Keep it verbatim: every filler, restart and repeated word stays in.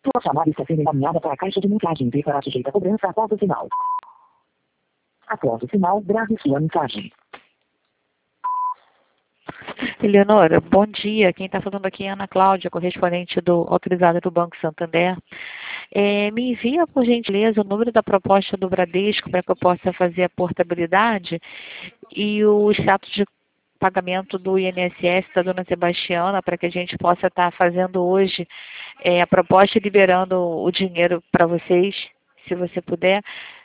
Sua chamada está sendo encaminhada para a caixa de mensagem e será sujeita a cobrança após o sinal. Após o sinal, grave sua mensagem. Eleonora, bom dia. Quem está falando aqui é Ana Cláudia, correspondente do autorizada do Banco Santander. É, me envia, por gentileza, o número da proposta do Bradesco para que eu possa fazer a portabilidade e o status de pagamento do I N S S da dona Sebastiana, para que a gente possa estar fazendo hoje é, a proposta e liberando o dinheiro para vocês, se você puder.